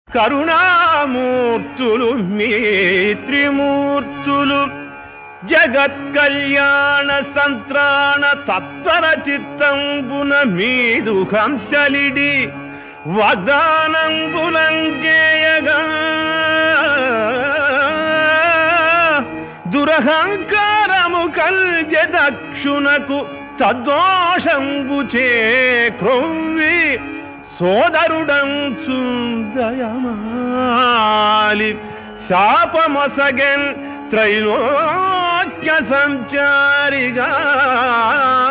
కరుణామూర్తులు మీ త్రిమూర్తులు జగత్ కళ్యాణ సంత్రాణ తత్పర చిత్తంబున మీదు హంసలిడి వాగ్దానంబులంజేయగా దురహంకారము కల్జె దక్షునకు తద్దోషంబుచే క్రొవ్వి సోదరుడంచు దయమాలి శాపమొసగెన్ త్రైలోక్య సంచారిగా